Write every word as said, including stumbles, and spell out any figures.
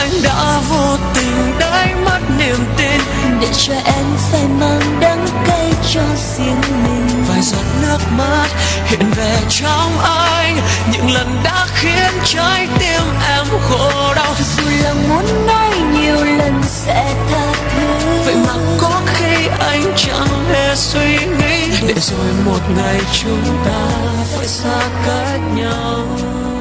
anh đã vô tình đánh mất niềm tin, để cho em phải mang đắng cay cho riêng mình. vài giọt nước mắt hiện về trong anh, những lần đã khiến trái tim em khổ đau. Dù là muốn nói nhiều lần sẽ tha thứ, vậy mà có khi anh chẳng hề suy nghĩ, để rồi một ngày chúng ta phải xa cách nhau.